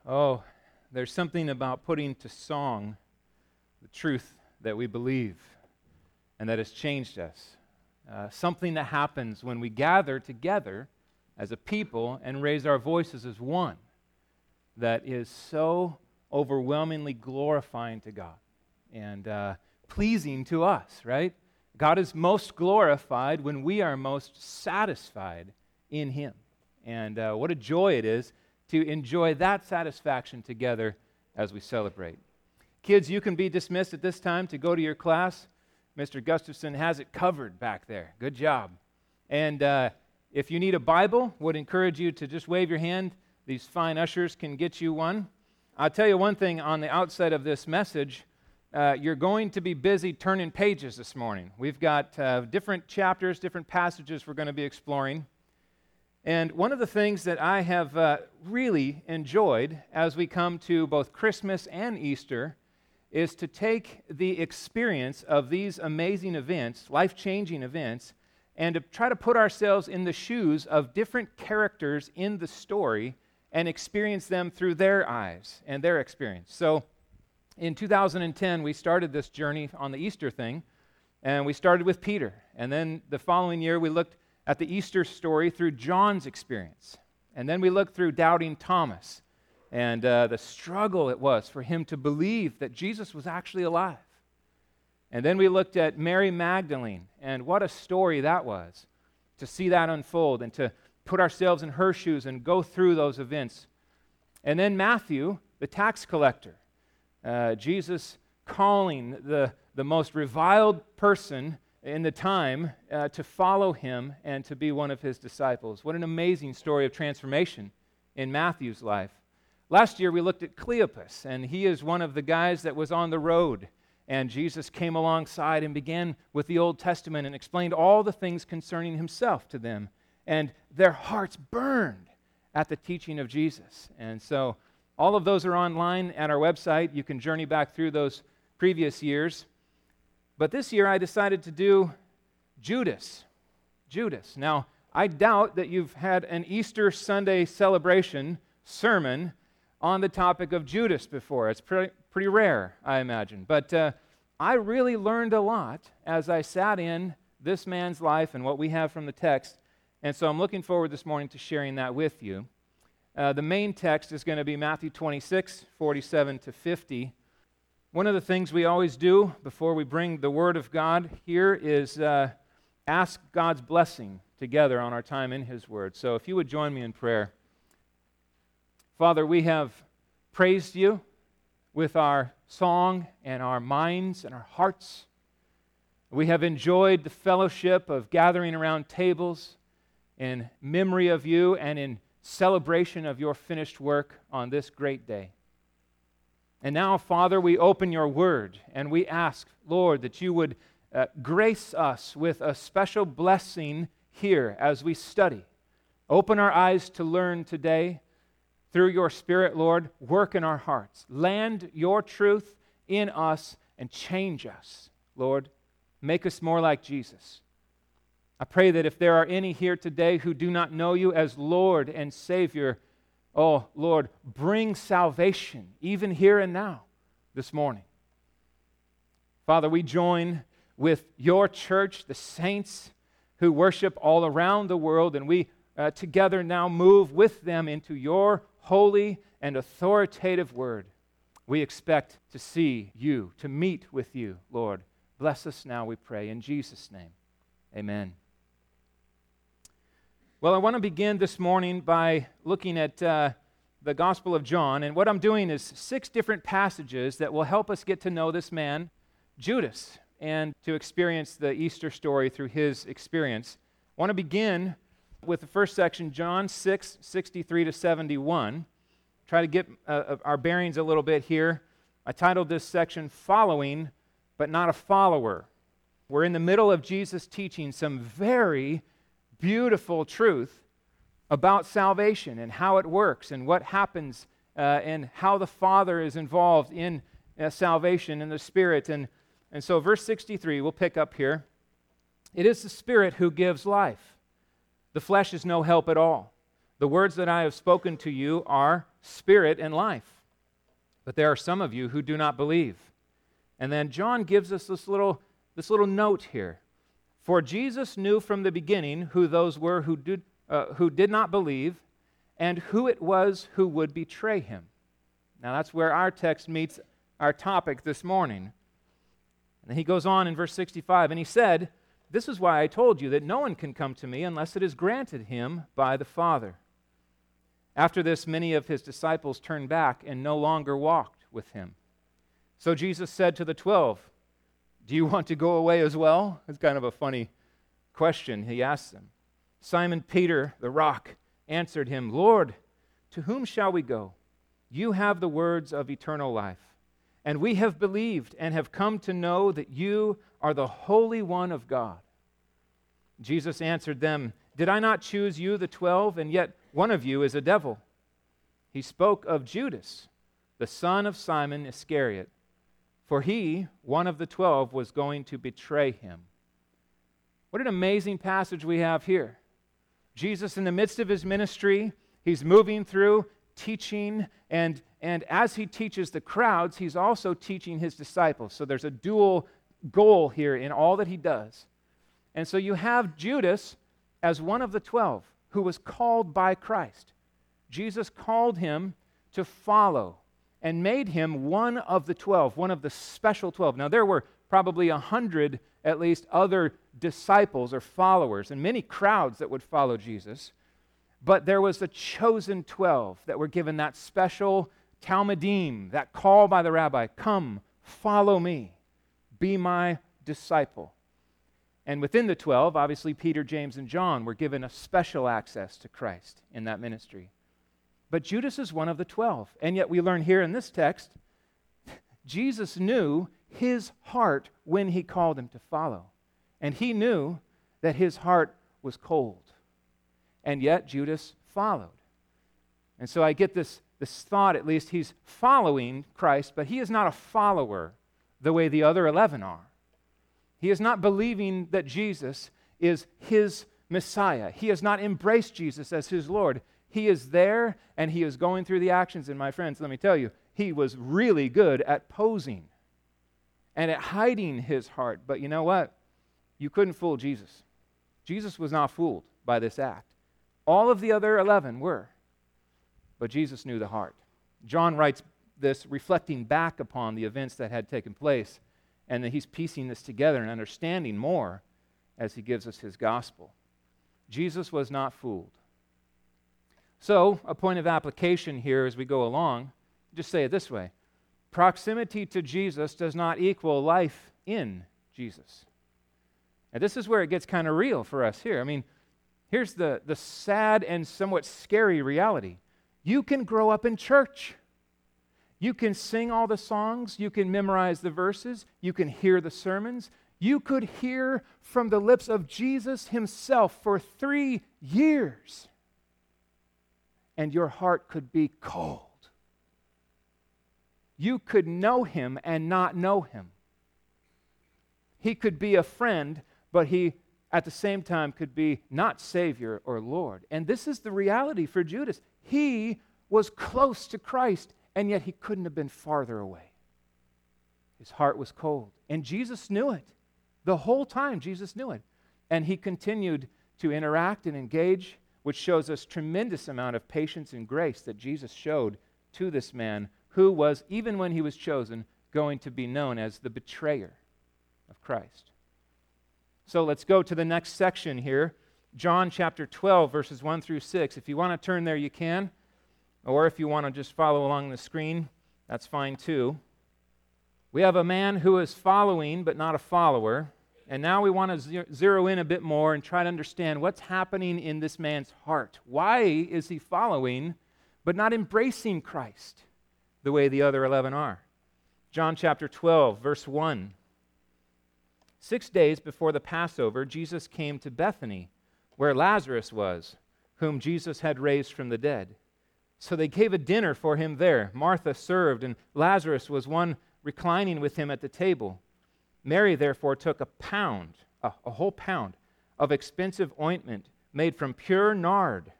Oh, there's something about putting to song the truth that we believe and that has changed us. Something that happens when we gather together as a people and raise our voices as one that is so overwhelmingly glorifying to God and pleasing to us, right? God is most glorified when we are most satisfied in Him. And what a joy it is to enjoy that satisfaction together as we celebrate. Kids, you can be dismissed at this time to go to your class. Mr. Gustafson has it covered back there. Good job. And if you need a Bible, would encourage you to just wave your hand. These fine ushers can get you one. I'll tell you one thing on the outset of this message. You're going to be busy turning pages this morning. We've got different chapters, different passages we're going to be exploring. And one of the things that I have really enjoyed as we come to both Christmas and Easter is to take the experience of these amazing events, life-changing events, and to try to put ourselves in the shoes of different characters in the story and experience them through their eyes and their experience. So in 2010, we started this journey on the Easter thing, and we started with Peter. And then the following year, we looked at the Easter story through John's experience. And then we looked through doubting Thomas and the struggle it was for him to believe that Jesus was actually alive. And then we looked at Mary Magdalene, and what a story that was, to see that unfold and to put ourselves in her shoes and go through those events. And then Matthew, the tax collector, Jesus calling the most reviled person in the time to follow him and to be one of his disciples. What an amazing story of transformation in Matthew's life. Last year we looked at Cleopas, and he is one of the guys that was on the road, and Jesus came alongside and began with the Old Testament and explained all the things concerning himself to them, and their hearts burned at the teaching of Jesus. And so all of those are online at our website. You can journey back through those previous years. But this year I decided to do Judas. Now, I doubt that you've had an Easter Sunday celebration sermon on the topic of Judas before. It's pretty rare, I imagine. But I really learned a lot as I sat in this man's life and what we have from the text. And so I'm looking forward this morning to sharing that with you. The main text is going to be Matthew 26, 47 to 50. One of the things we always do before we bring the Word of God here is ask God's blessing together on our time in His Word. So if you would join me in prayer. Father, we have praised You with our song and our minds and our hearts. We have enjoyed the fellowship of gathering around tables in memory of You and in celebration of Your finished work on this great day. And now, Father, we open Your Word and we ask, Lord, that You would grace us with a special blessing here as we study. Open our eyes to learn today. Through Your Spirit, Lord, work in our hearts. Land Your truth in us and change us, Lord. Make us more like Jesus. I pray that if there are any here today who do not know You as Lord and Savior, oh, Lord, bring salvation even here and now this morning. Father, we join with Your church, the saints who worship all around the world, and we together now move with them into Your holy and authoritative Word. We expect to see You, to meet with You, Lord. Bless us now, we pray, in Jesus' name. Amen. Well, I want to begin this morning by looking at the Gospel of John, and what I'm doing is 6 different passages that will help us get to know this man, Judas, and to experience the Easter story through his experience. I want to begin with the first section, John 6, 63 to 71. Try to get our bearings a little bit here. I titled this section, Following, but Not a Follower. We're in the middle of Jesus teaching some very beautiful truth about salvation and how it works and what happens and how the Father is involved in salvation and the Spirit. And so verse 63, we'll pick up here. It is the Spirit who gives life. The flesh is no help at all. The words that I have spoken to you are spirit and life. But there are some of you who do not believe. And then John gives us this little note here. For Jesus knew from the beginning who those were who did not believe, and who it was who would betray him. Now that's where our text meets our topic this morning. And he goes on in verse 65, and he said, "This is why I told you that no one can come to me unless it is granted him by the Father." After this, many of his disciples turned back and no longer walked with him. So Jesus said to the 12, "Do you want to go away as well?" It's kind of a funny question he asked them. Simon Peter, the rock, answered him, "Lord, to whom shall we go? You have the words of eternal life. And we have believed and have come to know that you are the Holy One of God." Jesus answered them, "Did I not choose you, the 12, and yet one of you is a devil?" He spoke of Judas, the son of Simon Iscariot, for he, one of the 12, was going to betray him. What an amazing passage we have here. Jesus, in the midst of his ministry, he's moving through teaching, and as he teaches the crowds, he's also teaching his disciples. So there's a dual goal here in all that he does. And so you have Judas as one of the 12 who was called by Christ. Jesus called him to follow and made him one of the 12, one of the special 12. Now there were probably 100 at least other disciples or followers and many crowds that would follow Jesus. But there was the chosen 12 that were given that special Talmudim, that call by the rabbi, "Come, follow me, be my disciple." And within the 12, obviously Peter, James, and John were given a special access to Christ in that ministry. But Judas is one of the 12. And yet we learn here in this text, Jesus knew his heart when he called him to follow. And he knew that his heart was cold. And yet Judas followed. And so I get this thought, at least he's following Christ, but he is not a follower the way the other 11 are. He is not believing that Jesus is his Messiah. He has not embraced Jesus as his Lord. He is there and he is going through the actions. And my friends, let me tell you, he was really good at posing and at hiding his heart. But you know what? You couldn't fool Jesus. Jesus was not fooled by this act. All of the other 11 were, but Jesus knew the heart. John writes this reflecting back upon the events that had taken place, and that he's piecing this together and understanding more as he gives us his gospel. Jesus was not fooled. So, a point of application here as we go along, just say it this way: proximity to Jesus does not equal life in Jesus. And this is where it gets kind of real for us here. I mean, here's the sad and somewhat scary reality. You can grow up in church. You can sing all the songs. You can memorize the verses. You can hear the sermons. You could hear from the lips of Jesus himself for 3 years. And your heart could be cold. You could know him and not know him. He could be a friend, but he at the same time could be not Savior or Lord. And this is the reality for Judas. He was close to Christ, and yet he couldn't have been farther away. His heart was cold. And Jesus knew it. The whole time, Jesus knew it. And he continued to interact and engage, which shows us tremendous amount of patience and grace that Jesus showed to this man who was, even when he was chosen, going to be known as the betrayer of Christ. So let's go to the next section here, John chapter 12, verses 1 through 6. If you want to turn there, you can. Or if you want to just follow along the screen, that's fine too. We have a man who is following but not a follower. And now we want to zero in a bit more and try to understand what's happening in this man's heart. Why is he following but not embracing Christ the way the other 11 are? John chapter 12, verse 1. 6 days before the Passover, Jesus came to Bethany, where Lazarus was, whom Jesus had raised from the dead. So they gave a dinner for him there. Martha served, and Lazarus was one reclining with him at the table. Mary therefore took a whole pound of expensive ointment made from pure nard,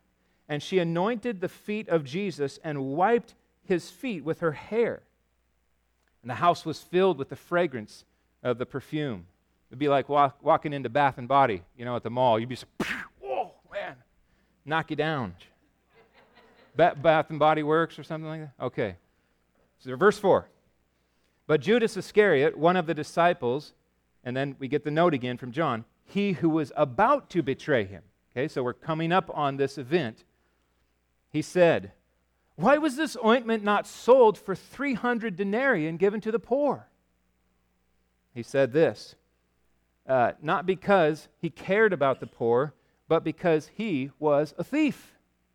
and she anointed the feet of Jesus and wiped his feet with her hair. And the house was filled with the fragrance of the perfume. It'd be like walking into Bath and Body, at the mall. You'd be like, whoa, man, knock you down. Bath and Body Works or something like that? Okay. So verse 4. But Judas Iscariot, one of the disciples, and then we get the note again from John, he who was about to betray him. Okay, so we're coming up on this event. He said, why was this ointment not sold for 300 denarii and given to the poor? He said this, not because he cared about the poor, but because he was a thief.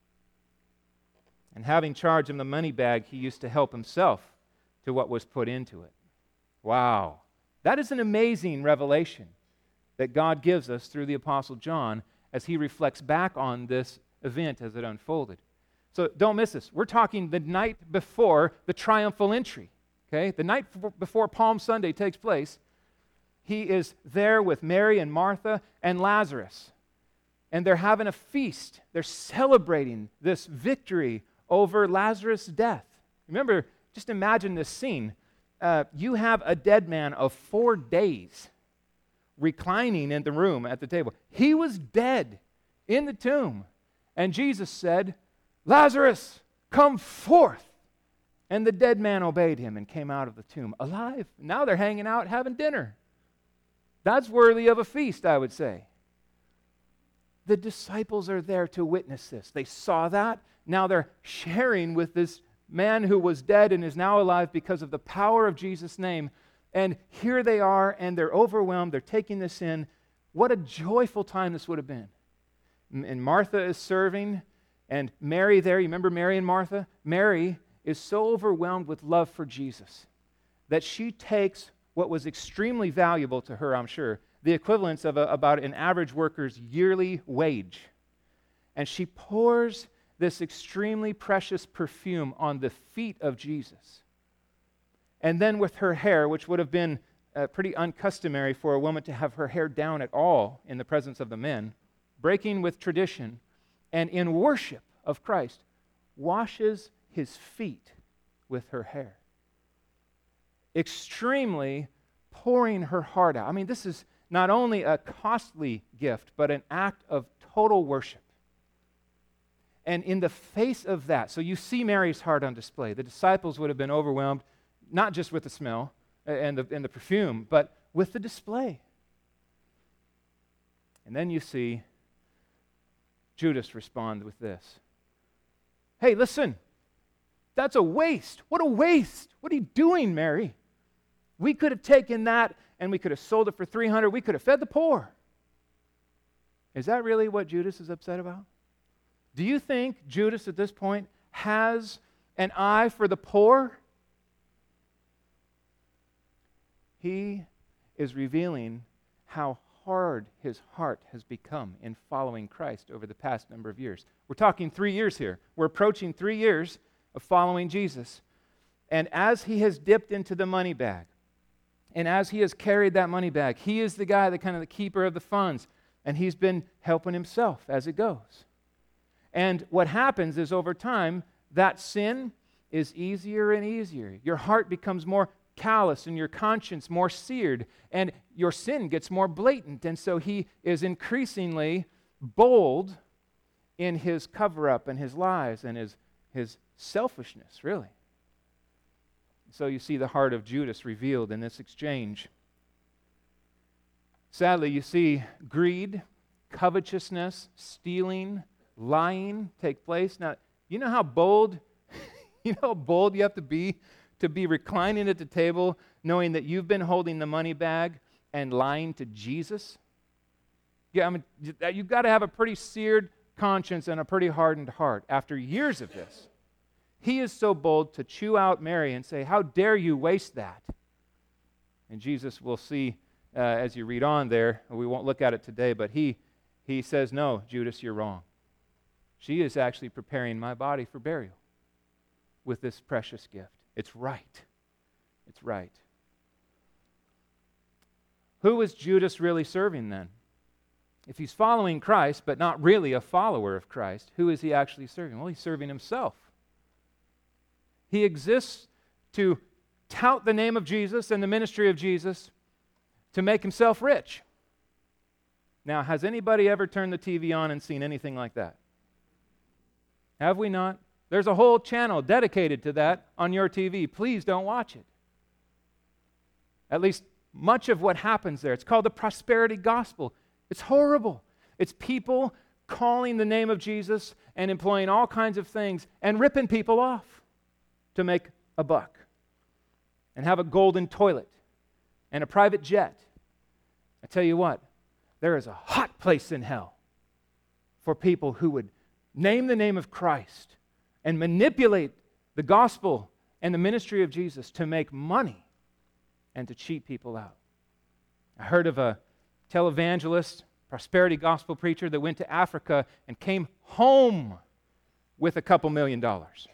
And having charge of the money bag, he used to help himself to what was put into it. Wow. That is an amazing revelation that God gives us through the Apostle John as he reflects back on this event as it unfolded. So don't miss this. We're talking the night before the triumphal entry. Okay? The night before Palm Sunday takes place, he is there with Mary and Martha and Lazarus. And they're having a feast. They're celebrating this victory over Lazarus' death. Remember, just imagine this scene. You have a dead man of 4 days reclining in the room at the table. He was dead in the tomb. And Jesus said, Lazarus, come forth. And the dead man obeyed him and came out of the tomb alive. Now they're hanging out having dinner. That's worthy of a feast, I would say. The disciples are there to witness this. They saw that. Now they're sharing with this man who was dead and is now alive because of the power of Jesus' name. And here they are, and they're overwhelmed. They're taking this in. What a joyful time this would have been. And Martha is serving, and Mary there. You remember Mary and Martha? Mary is so overwhelmed with love for Jesus that she takes what was extremely valuable to her, I'm sure, the equivalence of about an average worker's yearly wage. And she pours this extremely precious perfume on the feet of Jesus. And then with her hair, which would have been pretty uncustomary for a woman to have her hair down at all in the presence of the men, breaking with tradition, and in worship of Christ, washes his feet with her hair. Extremely pouring her heart out. I mean, this is not only a costly gift, but an act of total worship. And in the face of that, so you see Mary's heart on display. The disciples would have been overwhelmed, not just with the smell and the perfume, but with the display. And then you see Judas respond with this. Hey, listen, that's a waste. What a waste. What are you doing, Mary? We could have taken that and we could have sold it for 300. We could have fed the poor. Is that really what Judas is upset about? Do you think Judas at this point has an eye for the poor? He is revealing how hard his heart has become in following Christ over the past number of years. We're talking 3 years here. We're approaching 3 years of following Jesus. And as he has dipped into the money bag, and as he has carried that money bag, he is the guy, the keeper of the funds, and he's been helping himself as it goes. And what happens is over time, that sin is easier and easier. Your heart becomes more callous and your conscience more seared, and your sin gets more blatant. And so he is increasingly bold in his cover-up and his lies and his selfishness, really. So you see the heart of Judas revealed in this exchange. Sadly, you see greed, covetousness, stealing, lying take place. Now, you know how bold you have to be reclining at the table knowing that you've been holding the money bag and lying to Jesus? Yeah, I mean, you've got to have a pretty seared conscience and a pretty hardened heart after years of this. He is so bold to chew out Mary and say, how dare you waste that? And Jesus, will see as you read on there, we won't look at it today, but he says, no, Judas, you're wrong. She is actually preparing my body for burial with this precious gift. It's right. It's right. Who was Judas really serving then? If he's following Christ, but not really a follower of Christ, who is he actually serving? Well, he's serving himself. He exists to tout the name of Jesus and the ministry of Jesus to make himself rich. Now, has anybody ever turned the TV on and seen anything like that? Have we not? There's a whole channel dedicated to that on your TV. Please don't watch it. At least much of what happens there. It's called the prosperity gospel. It's horrible. It's people calling the name of Jesus and employing all kinds of things and ripping people off to make a buck and have a golden toilet and a private jet. I tell you what, there is a hot place in hell for people who would name the name of Christ and manipulate the gospel and the ministry of Jesus to make money and to cheat people out. I heard of a televangelist, prosperity gospel preacher that went to Africa and came home with a couple $1 million.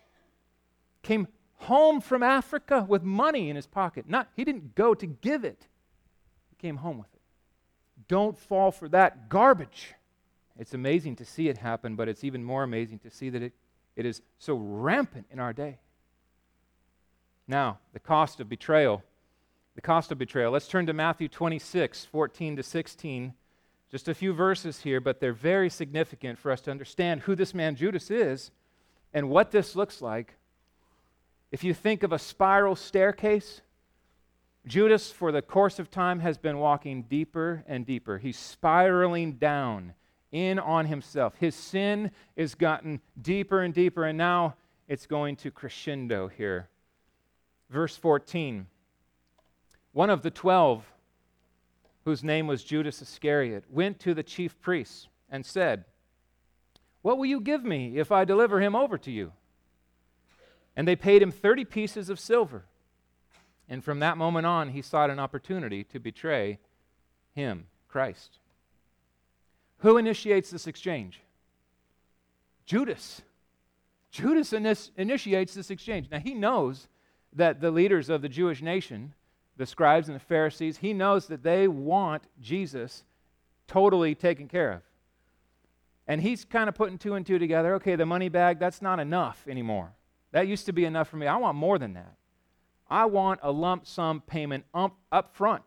Came home from Africa with money in his pocket. He didn't go to give it. He came home with it. Don't fall for that garbage. It's amazing to see it happen, but it's even more amazing to see that it is so rampant in our day. Now, the cost of betrayal. The cost of betrayal. Let's turn to Matthew 26, 14 to 16. Just a few verses here, but they're very significant for us to understand who this man Judas is and what this looks like. If you think of a spiral staircase, Judas, for the course of time, has been walking deeper and deeper. He's spiraling down in on himself. His sin has gotten deeper and deeper, and now it's going to crescendo here. Verse 14. One of the 12, whose name was Judas Iscariot, went to the chief priests and said, "What will you give me if I deliver him over to you?" And they paid him 30 pieces of silver. And from that moment on, he sought an opportunity to betray him, Christ. Who initiates this exchange? Judas. Judas initiates this exchange. Now, he knows that the leaders of the Jewish nation, the scribes and the Pharisees, he knows that they want Jesus totally taken care of. And he's kind of putting two and two together. Okay, the money bag, that's not enough anymore. That used to be enough for me. I want more than that. I want a lump sum payment up front.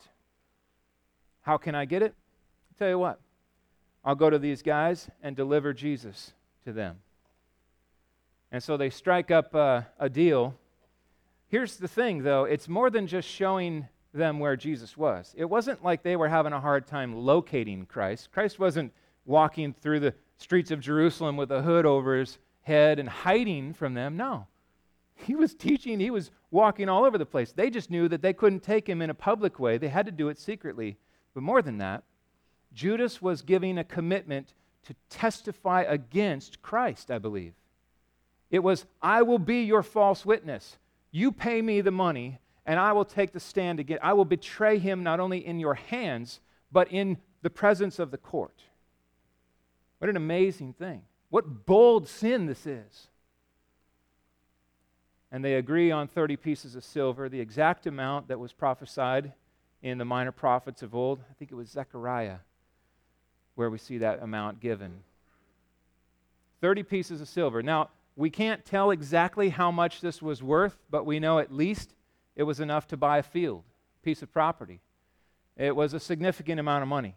How can I get it? I'll tell you what. I'll go to these guys and deliver Jesus to them. And so they strike up a deal. Here's the thing, though. It's more than just showing them where Jesus was. It wasn't like they were having a hard time locating Christ. Christ wasn't walking through the streets of Jerusalem with a hood over his head and hiding from them. No. He was teaching. He was walking all over the place. They just knew that they couldn't take him in a public way. They had to do it secretly. But more than that, Judas was giving a commitment to testify against Christ, I believe. It was, I will be your false witness. You pay me the money, and I will take the stand again. I will betray him not only in your hands, but in the presence of the court. What an amazing thing. What bold sin this is. And they agree on 30 pieces of silver, the exact amount that was prophesied in the minor prophets of old. I think it was Zechariah where we see that amount given. 30 pieces of silver. Now, we can't tell exactly how much this was worth, but we know at least it was enough to buy a field, a piece of property. It was a significant amount of money.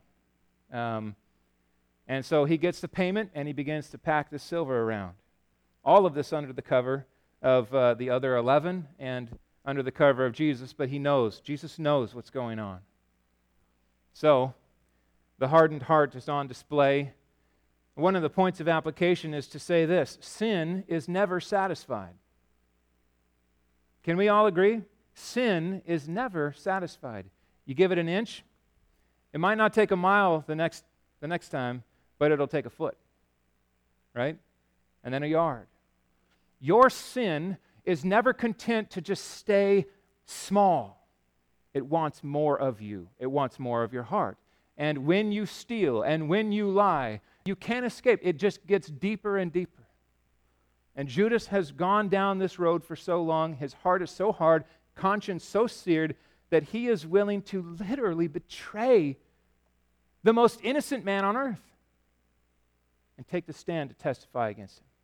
And so he gets the payment, and he begins to pack the silver around. All of this under the cover of the other 11 and under the cover of Jesus, but Jesus knows what's going on. So, the hardened heart is on display. One of the points of application is to say this: sin is never satisfied. Can we all agree? Sin is never satisfied. You give it an inch, it might not take a mile the next time, but it'll take a foot, right? And then a yard. Your sin is never content to just stay small. It wants more of you. It wants more of your heart. And when you steal and when you lie, you can't escape. It just gets deeper and deeper. And Judas has gone down this road for so long. His heart is so hard, conscience so seared, that he is willing to literally betray the most innocent man on earth, and take the stand to testify against him.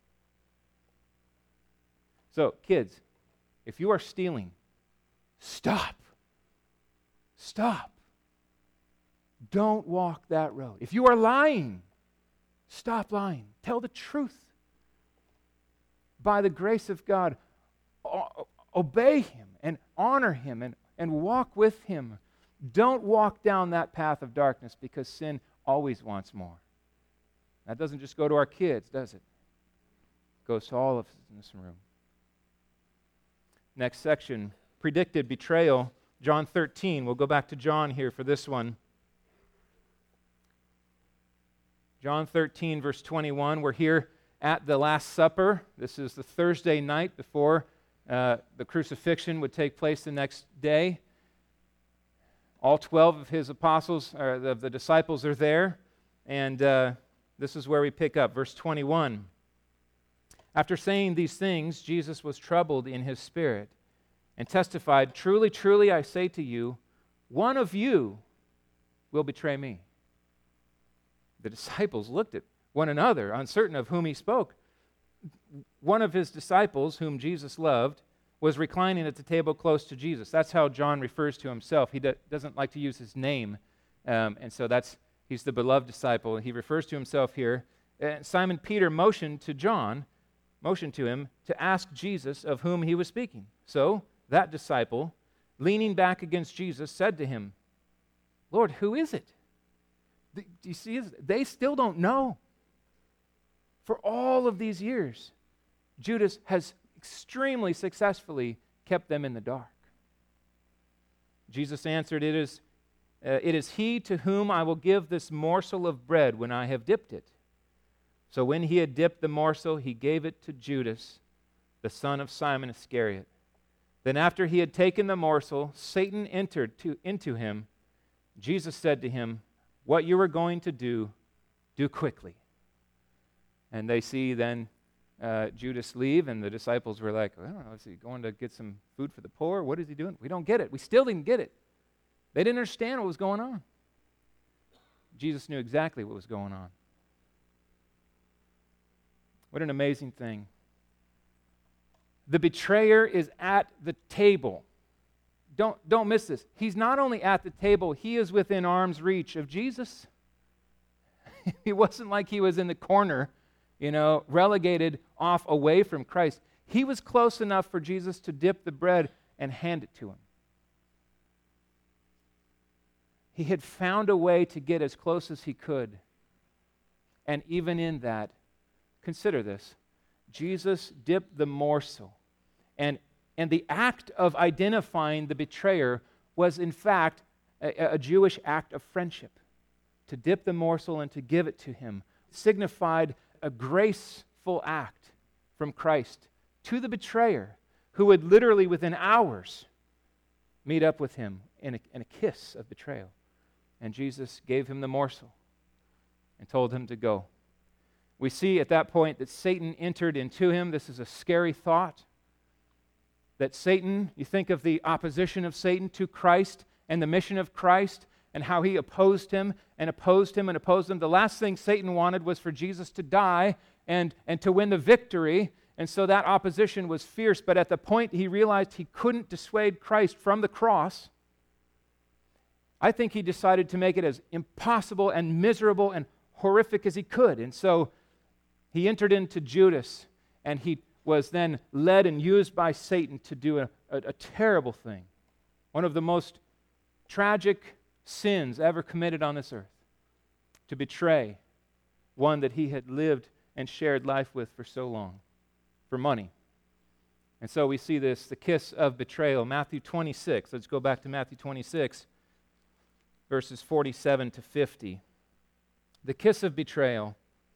So, kids, if you are stealing, stop. Stop. Don't walk that road. If you are lying, stop lying. Tell the truth. By the grace of God, obey Him and honor Him and walk with Him. Don't walk down that path of darkness, because sin always wants more. That doesn't just go to our kids, does it? It goes to all of us in this room. Next section, predicted betrayal, John 13. We'll go back to John here for this one. John 13, verse 21. We're here at the Last Supper. This is the Thursday night before the crucifixion would take place the next day. All 12 of his apostles, or of the disciples, are there. And this is where we pick up, verse 21. After saying these things, Jesus was troubled in his spirit and testified, "Truly, truly, I say to you, one of you will betray me." The disciples looked at one another, uncertain of whom he spoke. One of his disciples, whom Jesus loved, was reclining at the table close to Jesus. That's how John refers to himself. He doesn't like to use his name, and so he's the beloved disciple. He refers to himself here. Simon Peter motioned to him to ask Jesus of whom he was speaking. So that disciple, leaning back against Jesus, said to him, "Lord, who is it?" Do you see? They still don't know. For all of these years, Judas has extremely successfully kept them in the dark. Jesus answered, it is he to whom I will give this morsel of bread when I have dipped it." So when he had dipped the morsel, he gave it to Judas, the son of Simon Iscariot. Then after he had taken the morsel, Satan entered into him. Jesus said to him, "What you are going to do, do quickly." And they see then Judas leave, and the disciples were like, "I don't know, is he going to get some food for the poor? What is he doing? We don't get it." We still didn't get it. They didn't understand what was going on. Jesus knew exactly what was going on. What an amazing thing. The betrayer is at the table. Don't miss this. He's not only at the table, he is within arm's reach of Jesus. It wasn't like he was in the corner, relegated off away from Christ. He was close enough for Jesus to dip the bread and hand it to him. He had found a way to get as close as he could. And even in that, consider this, Jesus dipped the morsel. And the act of identifying the betrayer was, in fact, a Jewish act of friendship. To dip the morsel and to give it to him signified a graceful act from Christ to the betrayer, who would literally within hours meet up with him in a kiss of betrayal. And Jesus gave him the morsel and told him to go. We see at that point that Satan entered into him. This is a scary thought. That Satan, you think of the opposition of Satan to Christ and the mission of Christ and how he opposed him and opposed him and opposed him. The last thing Satan wanted was for Jesus to die and to win the victory. And so that opposition was fierce. But at the point he realized he couldn't dissuade Christ from the cross, I think he decided to make it as impossible and miserable and horrific as he could. And so he entered into Judas, and he was then led and used by Satan to do a terrible thing. One of the most tragic sins ever committed on this earth. To betray one that he had lived and shared life with for so long, for money. And so we see this, the kiss of betrayal. Matthew 26. Let's go back to Matthew 26, verses 47 to 50. The kiss of betrayal.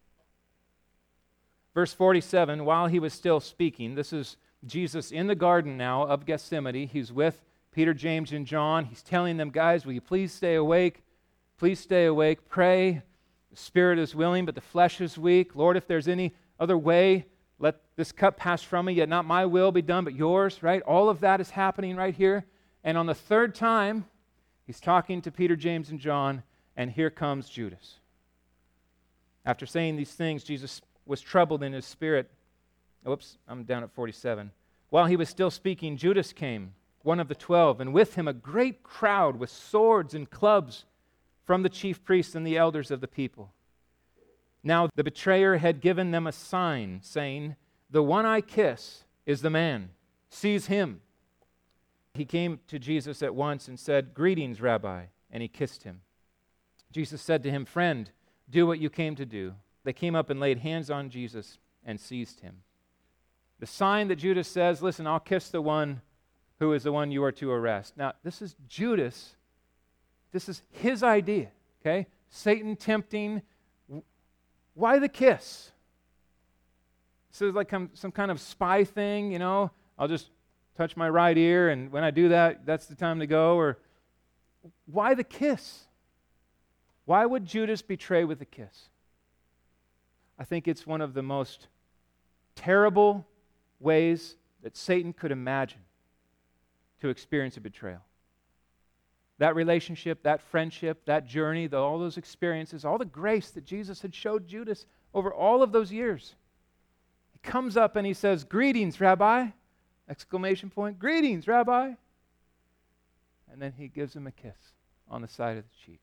Verse 47, while he was still speaking, this is Jesus in the garden now of Gethsemane. He's with Peter, James, and John. He's telling them, guys, will you please stay awake? Please stay awake. Pray. The spirit is willing, but the flesh is weak. Lord, if there's any other way, let this cup pass from me, yet not my will be done, but yours, right? All of that is happening right here. And on the third time, he's talking to Peter, James, and John, And here comes Judas. After saying these things, Jesus was troubled in his spirit. Oops, I'm down at 47. While he was still speaking, Judas came, one of the 12, and with him a great crowd with swords and clubs from the chief priests and the elders of the people. Now the betrayer had given them a sign, saying, "The one I kiss is the man. Seize him." He came to Jesus at once and said, "Greetings, Rabbi," and he kissed him. Jesus said to him, "Friend, do what you came to do." They came up and laid hands on Jesus and seized him. The sign that Judas says, "Listen, I'll kiss the one who is the one you are to arrest." Now, this is Judas. This is his idea, okay? Satan tempting. Why the kiss? So it's like some kind of spy thing, you know? I'll just touch my right ear, and when I do that, that's the time to go. Or why the kiss? Why would Judas betray with a kiss? I think it's one of the most terrible ways that Satan could imagine to experience a betrayal. That relationship, that friendship, that journey, all those experiences, all the grace that Jesus had showed Judas over all of those years. He comes up and he says, "Greetings, Rabbi!" Exclamation point. "Greetings, Rabbi!" And then he gives him a kiss on the side of the cheek.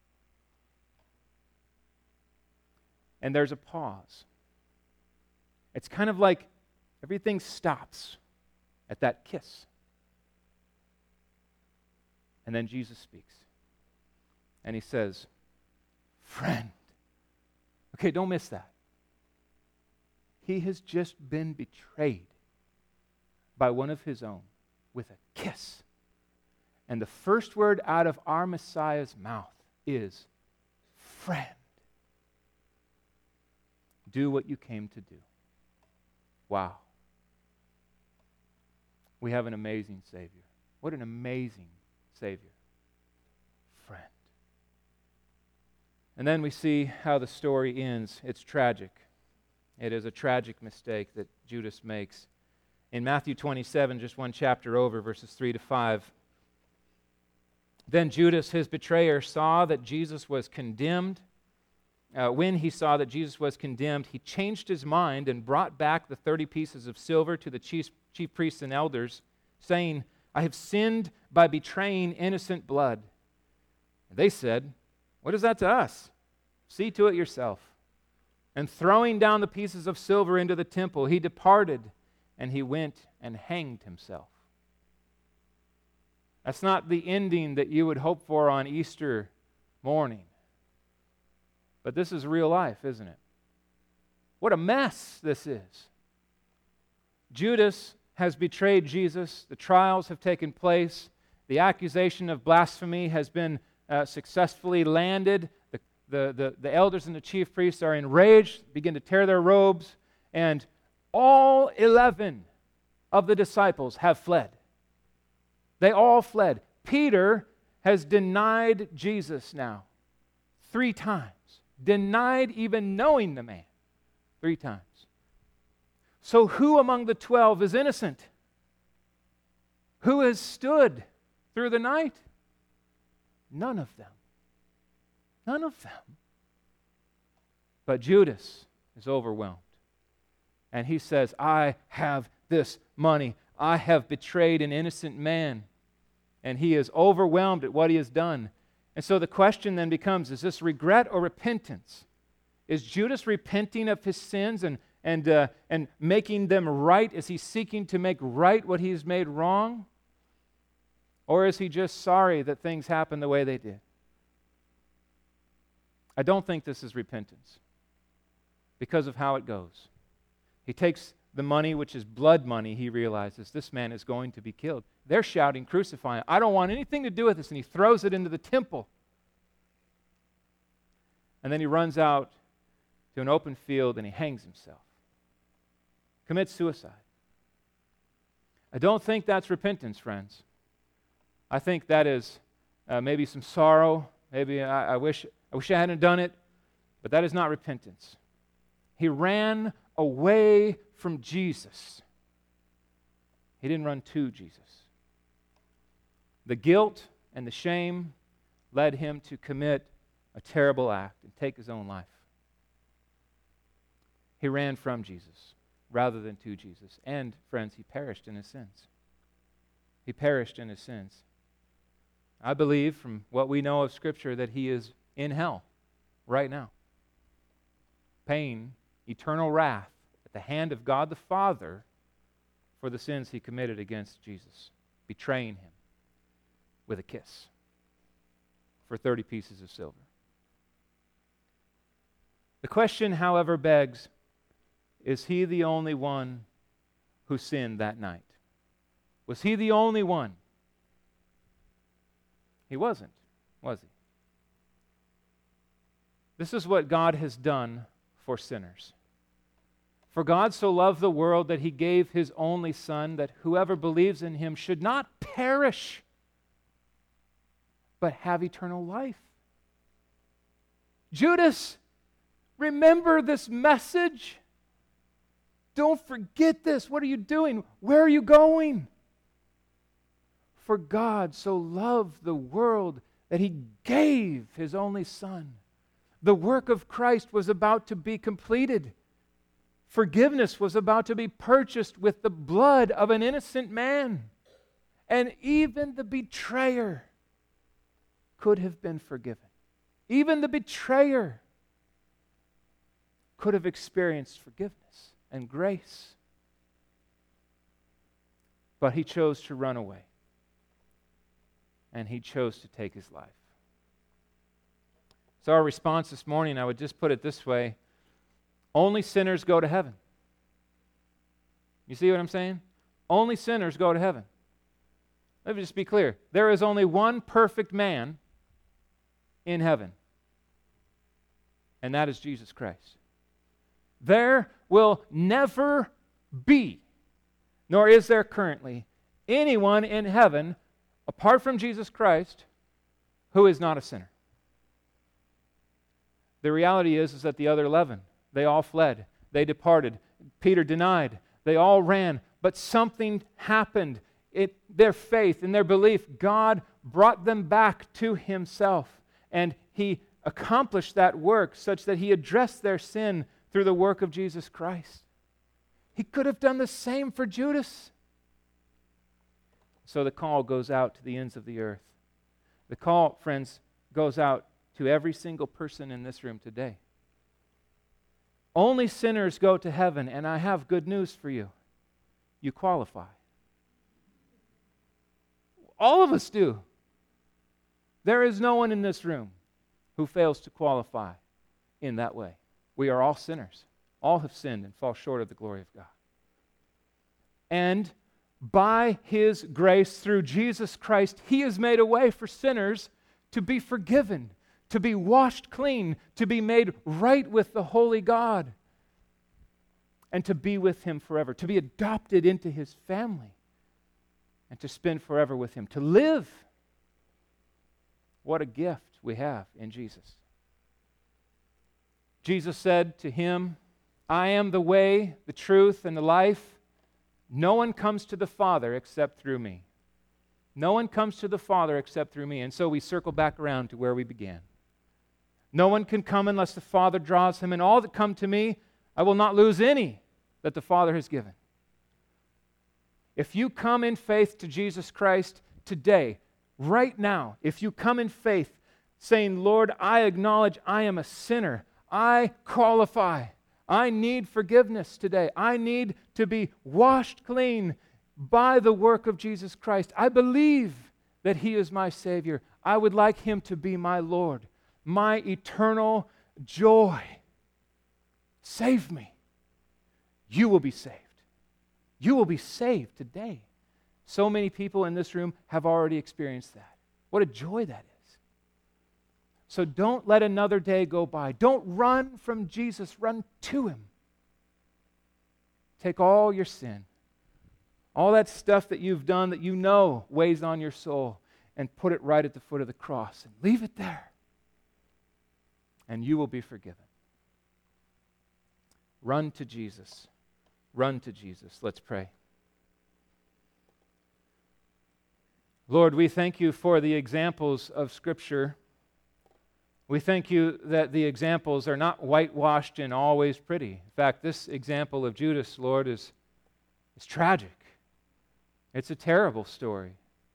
And there's a pause. It's kind of like everything stops at that kiss. And then Jesus speaks. And he says, "Friend." Okay, don't miss that. He has just been betrayed by one of his own with a kiss. And the first word out of our Messiah's mouth is, "Friend. Do what you came to do." Wow. We have an amazing Savior. What an amazing Savior. Friend. And then we see how the story ends. It's tragic. It is a tragic mistake that Judas makes. In Matthew 27, just one chapter over, verses 3 to 5. Then Judas, his betrayer, saw that Jesus was condemned. When he saw that Jesus was condemned, he changed his mind and brought back the 30 pieces of silver to the chief priests and elders, saying, "I have sinned by betraying innocent blood." And they said, "What is that to us? See to it yourself." And throwing down the pieces of silver into the temple, he departed, and he went and hanged himself. That's not the ending that you would hope for on Easter morning. But this is real life, isn't it? What a mess this is. Judas has betrayed Jesus. The trials have taken place. The accusation of blasphemy has been successfully landed. The elders and the chief priests are enraged, begin to tear their robes, and all 11 of the disciples have fled. They all fled. Peter has denied Jesus now 3 times. Denied even knowing the man 3 times. So who among the 12 is innocent? Who has stood through the night? None of them. None of them. But Judas is overwhelmed. And he says, "I have this money. I have betrayed an innocent man." And he is overwhelmed at what he has done. And so the question then becomes, is this regret or repentance? Is Judas repenting of his sins and making them right? Is he seeking to make right what he's made wrong? Or is he just sorry that things happened the way they did? I don't think this is repentance because of how it goes. He takes the money, which is blood money. He realizes this man is going to be killed. They're shouting, "Crucify him. I don't want anything to do with this." And he throws it into the temple. And then he runs out to an open field and he hangs himself. Commits suicide. I don't think that's repentance, friends. I think that is maybe some sorrow. Maybe I wish I hadn't done it. But that is not repentance. He ran away from Jesus. He didn't run to Jesus. The guilt and the shame led him to commit a terrible act and take his own life. He ran from Jesus rather than to Jesus. And, friends, he perished in his sins. He perished in his sins. I believe, from what we know of Scripture, that he is in hell right now, paying eternal wrath at the hand of God the Father for the sins he committed against Jesus, betraying him with a kiss for 30 pieces of silver. The question, however, begs, is he the only one who sinned that night? Was he the only one? He wasn't, was he? This is what God has done for sinners. For God so loved the world that he gave his only Son, that whoever believes in him should not perish, but have eternal life. Judas, remember this message. Don't forget this. What are you doing? Where are you going? For God so loved the world that he gave his only Son. The work of Christ was about to be completed. Forgiveness was about to be purchased with the blood of an innocent man. And even the betrayer could have been forgiven. Even the betrayer could have experienced forgiveness and grace. But he chose to run away. And he chose to take his life. So our response this morning, I would just put it this way: only sinners go to heaven. You see what I'm saying? Only sinners go to heaven. Let me just be clear. There is only one perfect man in heaven, and that is Jesus Christ. There will never be, nor is there currently, anyone in heaven, apart from Jesus Christ, who is not a sinner. The reality is that the other 11, they all fled. They departed. Peter denied. They all ran. But something happened. Their faith and their belief, God brought them back to himself. And he accomplished that work such that he addressed their sin through the work of Jesus Christ. He could have done the same for Judas. So the call goes out to the ends of the earth. The call, friends, goes out to every single person in this room today. Only sinners go to heaven, and I have good news for you. You qualify. All of us do. There is no one in this room who fails to qualify in that way. We are all sinners. All have sinned and fall short of the glory of God. And by his grace through Jesus Christ, he has made a way for sinners to be forgiven, to be washed clean, to be made right with the holy God, and to be with him forever, to be adopted into his family, and to spend forever with him, to live. What a gift we have in Jesus. Jesus said to him, I am the way, the truth, and the life. No one comes to the Father except through me. No one comes to the Father except through me. And so we circle back around to where we began. No one can come unless the Father draws him, and all that come to me, I will not lose any that the Father has given. If you come in faith to Jesus Christ today, right now, if you come in faith saying, Lord, I acknowledge I am a sinner, I qualify, I need forgiveness today, I need to be washed clean by the work of Jesus Christ, I believe that he is my Savior, I would like him to be my Lord, my eternal joy. Save me. You will be saved. You will be saved today. So many people in this room have already experienced that. What a joy that is. So don't let another day go by. Don't run from Jesus. Run to him. Take all your sin, all that stuff that you've done that you know weighs on your soul, and put it right at the foot of the cross and leave it there. And you will be forgiven. Run to Jesus. Run to Jesus. Let's pray. Lord, we thank you for the examples of Scripture. We thank you that the examples are not whitewashed and always pretty. In fact, this example of Judas, Lord, is tragic. It's a terrible story.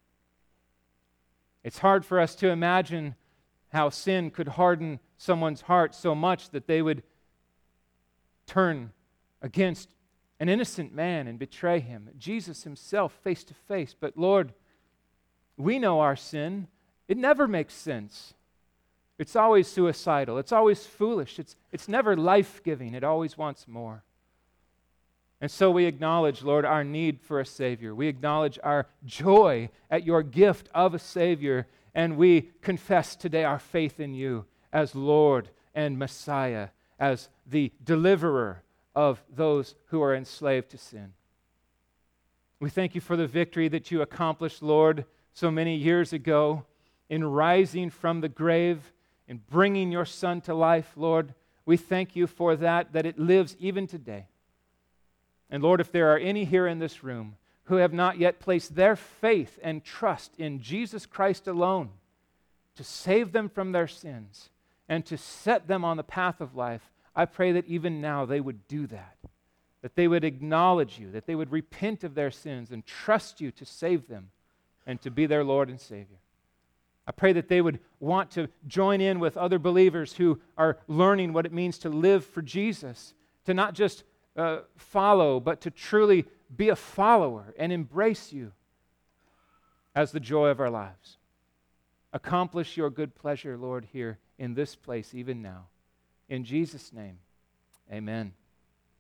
It's hard for us to imagine how sin could harden someone's heart so much that they would turn against an innocent man and betray him. Jesus himself face to face. But Lord, we know our sin. It never makes sense. It's always suicidal. It's always foolish. It's never life-giving. It always wants more. And so we acknowledge, Lord, our need for a Savior. We acknowledge our joy at your gift of a Savior. And we confess today our faith in you as Lord and Messiah, as the deliverer of those who are enslaved to sin. We thank you for the victory that you accomplished, Lord, so many years ago in rising from the grave, in bringing your Son to life, Lord. We thank you for that it lives even today. And Lord, if there are any here in this room who have not yet placed their faith and trust in Jesus Christ alone to save them from their sins and to set them on the path of life, I pray that even now they would do that they would acknowledge you, that they would repent of their sins and trust you to save them and to be their Lord and Savior. I pray that they would want to join in with other believers who are learning what it means to live for Jesus, to not just follow, but to truly be a follower and embrace you as the joy of our lives. Accomplish your good pleasure, Lord, here in this place, even now. In Jesus' name, amen.